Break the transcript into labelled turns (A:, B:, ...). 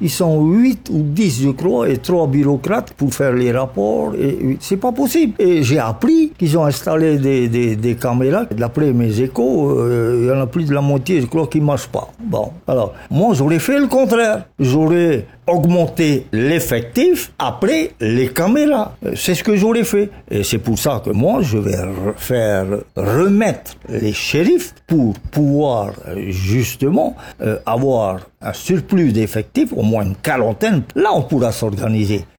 A: Ils sont 8 ou 10, je crois, et 3 bureaucrates pour faire les rapports. Et c'est pas possible. Et j'ai appris qu'ils ont installé des caméras. D'après mes échos, il y en a plus de la moitié, je crois, qui marchent pas. Bon, alors, moi, j'aurais fait le contraire. J'aurais augmenté l'effectif après les caméras. C'est ce que j'aurais fait. Et c'est pour ça que moi, je vais faire remettre les shérifs pour pouvoir justement avoir un surplus d'effectifs, au moins une quarantaine. Là, on pourra s'organiser.